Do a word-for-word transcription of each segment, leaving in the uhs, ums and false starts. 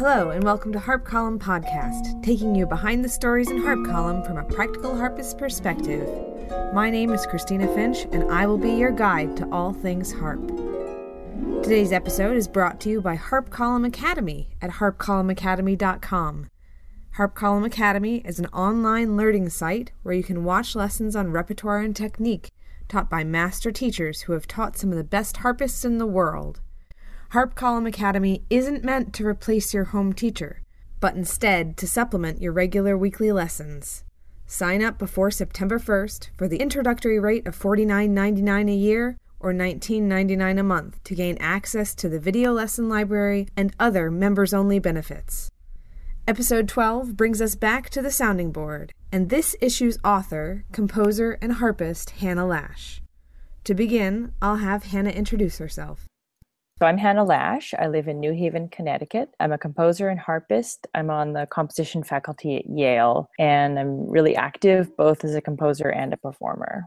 Hello, and welcome to Harp Column Podcast, taking you behind the stories in Harp Column from a practical harpist perspective. My name is Christina Finch, and I will be your guide to all things harp. Today's episode is brought to you by Harp Column Academy at harp column academy dot com. Harp Column Academy is an online learning site where you can watch lessons on repertoire and technique taught by master teachers who have taught some of the best harpists in the world. Harp Column Academy isn't meant to replace your home teacher, but instead to supplement your regular weekly lessons. Sign up before September first for the introductory rate of forty-nine ninety-nine a year or nineteen ninety-nine a month to gain access to the video lesson library and other members-only benefits. Episode twelve brings us back to the sounding board, and this issue's author, composer, and harpist Hannah Lash. To begin, I'll have Hannah introduce herself. So I'm Hannah Lash. I live in New Haven, Connecticut. I'm a composer and harpist. I'm on the composition faculty at Yale, and I'm really active both as a composer and a performer.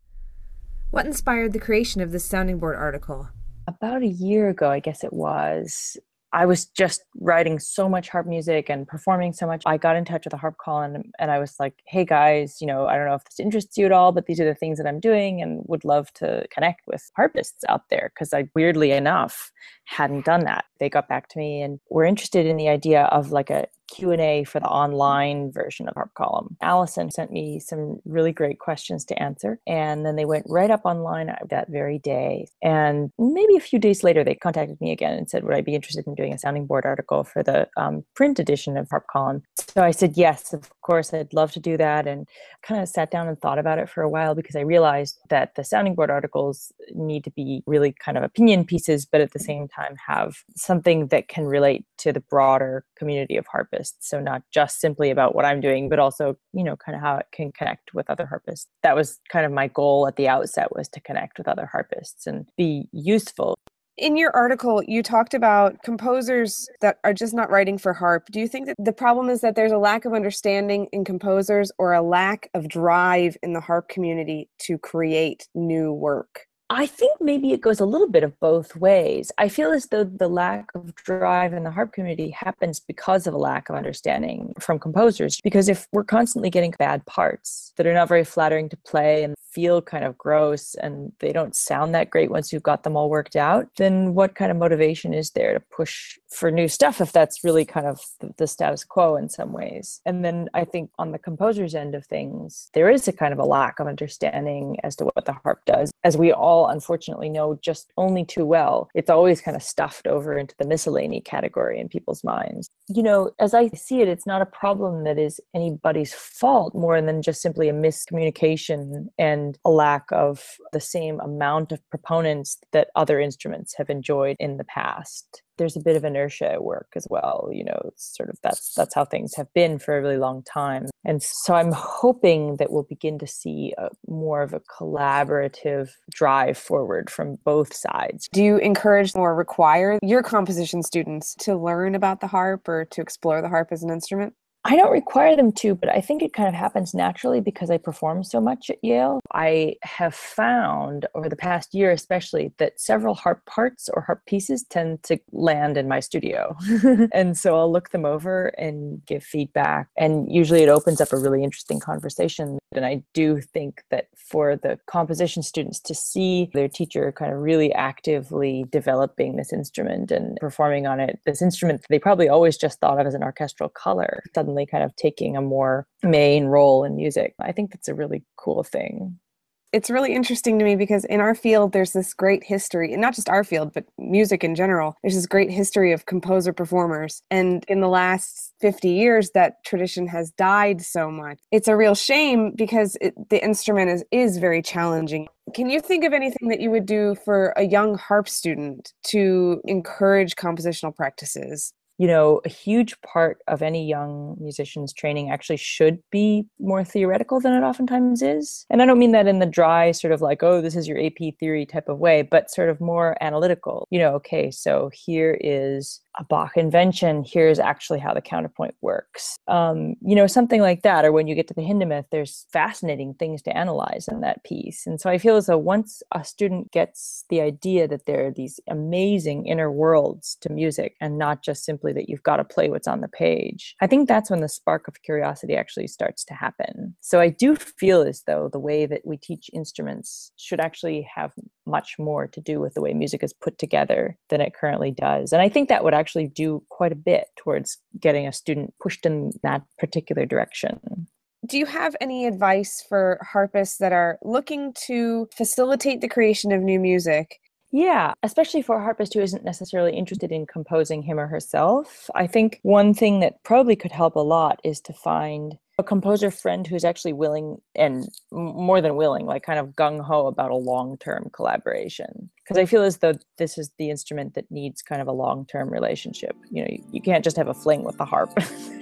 What inspired the creation of this sounding board article? About a year ago, I guess it was, I was just writing so much harp music and performing so much. I got in touch with a harp column and, and I was like, hey guys, you know, I don't know if this interests you at all, but these are the things that I'm doing and would love to connect with harpists out there, because I, weirdly enough, hadn't done that. They got back to me and were interested in the idea of like a Q and A for the online version of Harp Column. Allison sent me some really great questions to answer, and then they went right up online that very day. And maybe a few days later, they contacted me again and said, would I be interested in doing a sounding board article for the um, print edition of Harp Column? So I said, yes, of course, I'd love to do that. And kind of sat down and thought about it for a while, because I realized that the sounding board articles need to be really kind of opinion pieces, but at the same time have something that can relate to the broader community of harpists. So not just simply about what I'm doing, but also, you know, kind of how it can connect with other harpists. That was kind of my goal at the outset, was to connect with other harpists and be useful. In your article, you talked about composers that are just not writing for harp. Do you think that the problem is that there's a lack of understanding in composers or a lack of drive in the harp community to create new work? I think maybe it goes a little bit of both ways. I feel as though the lack of drive in the harp community happens because of a lack of understanding from composers. Because if we're constantly getting bad parts that are not very flattering to play and feel kind of gross and they don't sound that great once you've got them all worked out, then what kind of motivation is there to push for new stuff if that's really kind of the status quo in some ways? And then I think on the composer's end of things, there is a kind of a lack of understanding as to what the harp does. As we all unfortunately know just only too well, it's always kind of stuffed over into the miscellany category in people's minds. You know, as I see it, it's not a problem that is anybody's fault more than just simply a miscommunication and a lack of the same amount of proponents that other instruments have enjoyed in the past. There's a bit of inertia at work as well. You know, it's sort of that's that's how things have been for a really long time. And so I'm hoping that we'll begin to see a, more of a collaborative drive forward from both sides. Do you encourage or require your composition students to learn about the harp or to explore the harp as an instrument? I don't require them to, but I think it kind of happens naturally because I perform so much at Yale. I have found over the past year especially that several harp parts or harp pieces tend to land in my studio. And so I'll look them over and give feedback. And usually it opens up a really interesting conversation. And I do think that for the composition students to see their teacher kind of really actively developing this instrument and performing on it, this instrument that they probably always just thought of as an orchestral color, suddenly kind of taking a more main role in music. I think that's a really cool thing. It's really interesting to me because in our field, there's this great history, and not just our field, but music in general. There's this great history of composer performers. And in the last fifty years, that tradition has died so much. It's a real shame because it, the instrument is, is very challenging. Can you think of anything that you would do for a young harp student to encourage compositional practices? You know, a huge part of any young musician's training actually should be more theoretical than it oftentimes is. And I don't mean that in the dry sort of like, oh, this is your A P theory type of way, but sort of more analytical. You know, okay, so here is a Bach invention, here's actually how the counterpoint works. Um, you know, something like that. Or when you get to the Hindemith, there's fascinating things to analyze in that piece. And so I feel as though once a student gets the idea that there are these amazing inner worlds to music and not just simply that you've got to play what's on the page, I think that's when the spark of curiosity actually starts to happen. So I do feel as though the way that we teach instruments should actually have much more to do with the way music is put together than it currently does. And I think that would actually do quite a bit towards getting a student pushed in that particular direction. Do you have any advice for harpists that are looking to facilitate the creation of new music? Yeah, especially for a harpist who isn't necessarily interested in composing him or herself. I think one thing that probably could help a lot is to find a composer friend who's actually willing, and more than willing, like kind of gung-ho about a long-term collaboration. Because I feel as though this is the instrument that needs kind of a long-term relationship. You know, you, you can't just have a fling with the harp.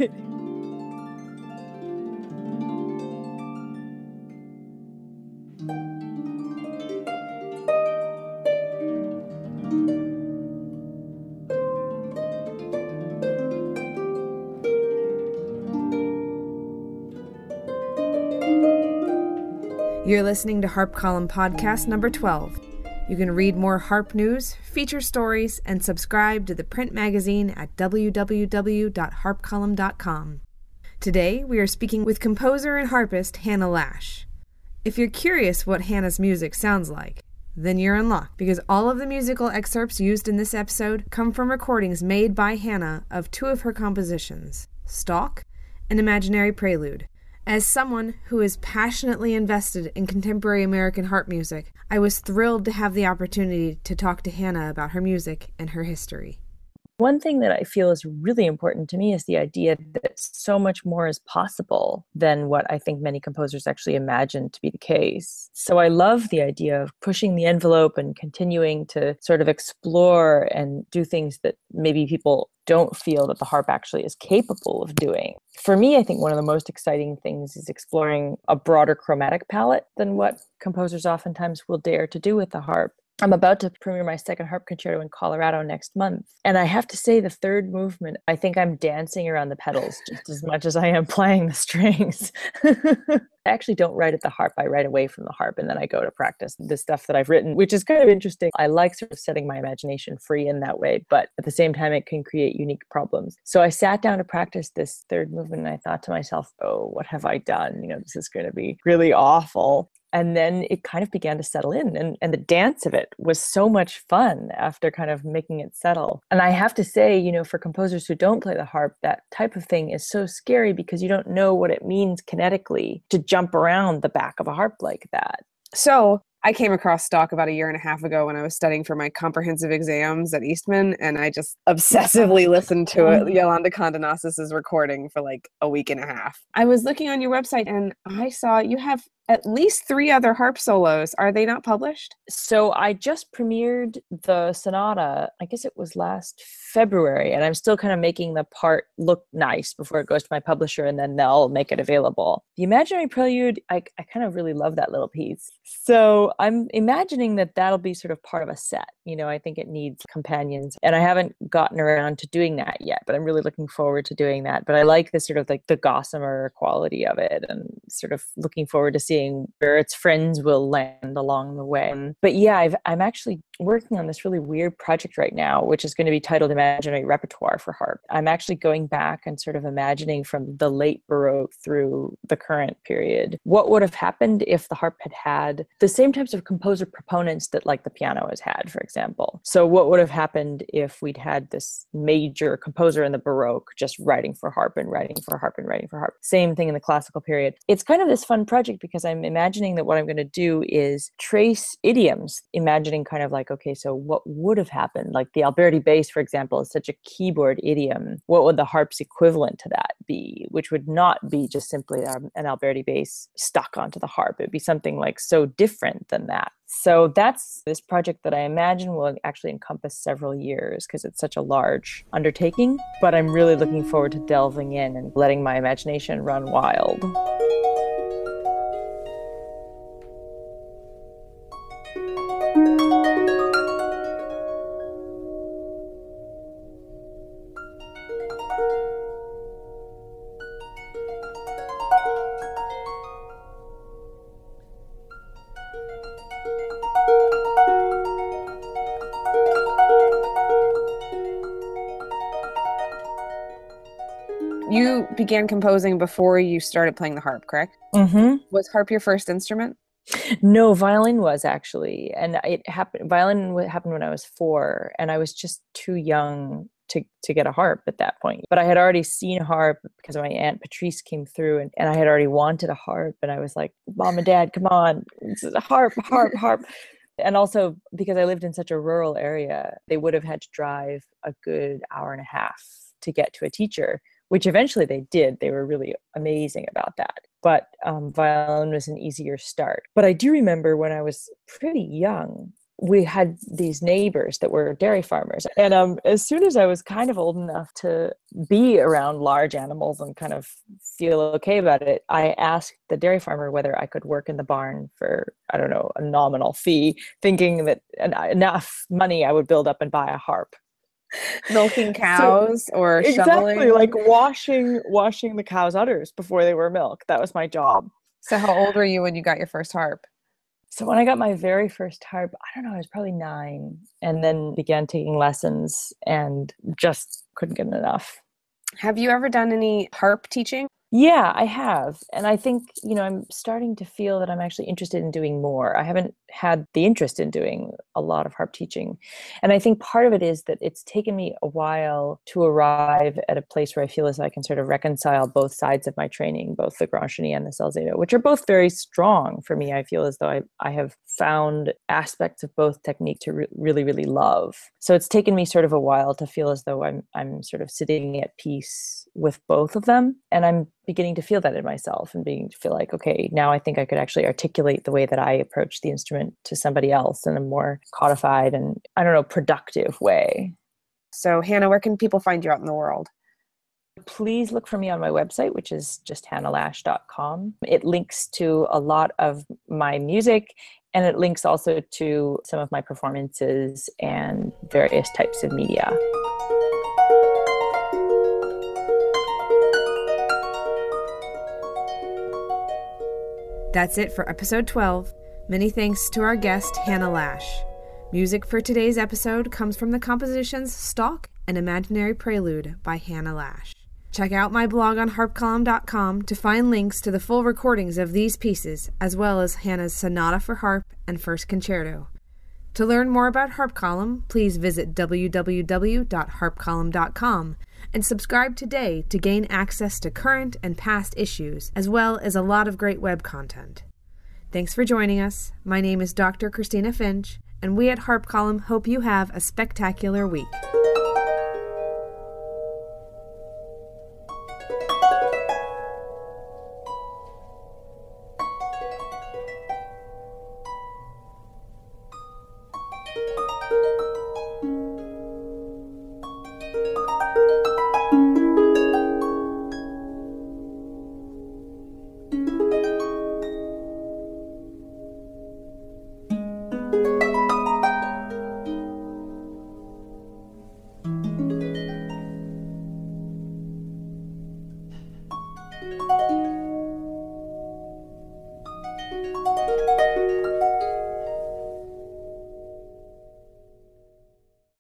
You're listening to Harp Column Podcast number twelve. You can read more harp news, feature stories, and subscribe to the print magazine at w w w dot harp column dot com. Today, we are speaking with composer and harpist Hannah Lash. If you're curious what Hannah's music sounds like, then you're in luck, because all of the musical excerpts used in this episode come from recordings made by Hannah of two of her compositions, Stalk and Imaginary Prelude. As someone who is passionately invested in contemporary American harp music, I was thrilled to have the opportunity to talk to Hannah about her music and her history. One thing that I feel is really important to me is the idea that so much more is possible than what I think many composers actually imagine to be the case. So I love the idea of pushing the envelope and continuing to sort of explore and do things that maybe people don't feel that the harp actually is capable of doing. For me, I think one of the most exciting things is exploring a broader chromatic palette than what composers oftentimes will dare to do with the harp. I'm about to premiere my second harp concerto in Colorado next month. And I have to say, the third movement, I think I'm dancing around the pedals just as much as I am playing the strings. I actually don't write at the harp. I write away from the harp, and then I go to practice the stuff that I've written, which is kind of interesting. I like sort of setting my imagination free in that way, but at the same time, it can create unique problems. So I sat down to practice this third movement, and I thought to myself, oh, what have I done? You know, this is going to be really awful. And then it kind of began to settle in, and, and the dance of it was so much fun after kind of making it settle. And I have to say, you know, for composers who don't play the harp, that type of thing is so scary because you don't know what it means kinetically to jump around the back of a harp like that. So I came across Stalk about a year and a half ago when I was studying for my comprehensive exams at Eastman, and I just obsessively listened to it, Yolanda Condonasis' recording, for like a week and a half. I was looking on your website and I saw you have at least three other harp solos. Are they not published? So I just premiered the sonata, I guess it was last February, and I'm still kind of making the part look nice before it goes to my publisher, and then they'll make it available. The Imaginary Prelude, I, I kind of really love that little piece. So I'm imagining that that'll be sort of part of a set. You know, I think it needs companions, and I haven't gotten around to doing that yet, but I'm really looking forward to doing that. But I like the sort of like the gossamer quality of it, and sort of looking forward to seeing where its friends will land along the way. But yeah, I've, I'm actually working on this really weird project right now, which is going to be titled Imaginary Repertoire for Harp. I'm actually going back and sort of imagining from the late Baroque through the current period, what would have happened if the harp had had the same types of composer proponents that like the piano has had, for example. So what would have happened if we'd had this major composer in the Baroque just writing for harp and writing for harp and writing for harp? Same thing in the classical period. It's kind of this fun project because I'm imagining that what I'm going to do is trace idioms, imagining kind of like, okay, so what would have happened? Like the Alberti bass, for example, is such a keyboard idiom. What would the harp's equivalent to that be? Which would not be just simply an Alberti bass stuck onto the harp. It'd be something like so different than that. So that's this project that I imagine will actually encompass several years because it's such a large undertaking. But I'm really looking forward to delving in and letting my imagination run wild. began composing before you started playing the harp, correct? Mm-hmm. Was harp your first instrument? No, violin was actually, and it happened. Violin happened when I was four, and I was just too young to to get a harp at that point. But I had already seen a harp because my Aunt Patrice came through, and, and I had already wanted a harp, and I was like, "Mom and Dad, come on, this is a harp, harp, harp." And also because I lived in such a rural area, they would have had to drive a good hour and a half to get to a teacher, which eventually they did. They were really amazing about that. But um, violin was an easier start. But I do remember when I was pretty young, we had these neighbors that were dairy farmers. And um, as soon as I was kind of old enough to be around large animals and kind of feel okay about it, I asked the dairy farmer whether I could work in the barn for, I don't know, a nominal fee, thinking that enough money I would build up and buy a harp. Milking cows so, or exactly, shoveling? Like washing washing the cows' udders before they were milked. That was my job. So how old were you when you got your first harp? So when I got my very first harp, I don't know, I was probably nine, and then began taking lessons and just couldn't get enough. Have you ever done any harp teaching? Yeah, I have. And I think, you know, I'm starting to feel that I'm actually interested in doing more. I haven't had the interest in doing a lot of harp teaching. And I think part of it is that it's taken me a while to arrive at a place where I feel as I can sort of reconcile both sides of my training, both the Grand Chenille and the Salzedo, which are both very strong for me. I feel as though I, I have found aspects of both technique to re- really, really love. So it's taken me sort of a while to feel as though I'm I'm sort of sitting at peace with both of them. And I'm beginning to feel that in myself and beginning to feel like, okay, now I think I could actually articulate the way that I approach the instrument to somebody else in a more codified and, I don't know, productive way. So Hannah, where can people find you out in the world? Please look for me on my website, which is just hannah lash dot com. It links to a lot of my music, and it links also to some of my performances and various types of media. That's it for episode twelve. Many thanks to our guest, Hannah Lash. Music for today's episode comes from the compositions Stalk and Imaginary Prelude by Hannah Lash. Check out my blog on harp column dot com to find links to the full recordings of these pieces, as well as Hannah's Sonata for Harp and First Concerto. To learn more about Harp Column, please visit w w w dot harp column dot com and subscribe today to gain access to current and past issues, as well as a lot of great web content. Thanks for joining us. My name is Doctor Christina Finch, and we at Harp Column hope you have a spectacular week.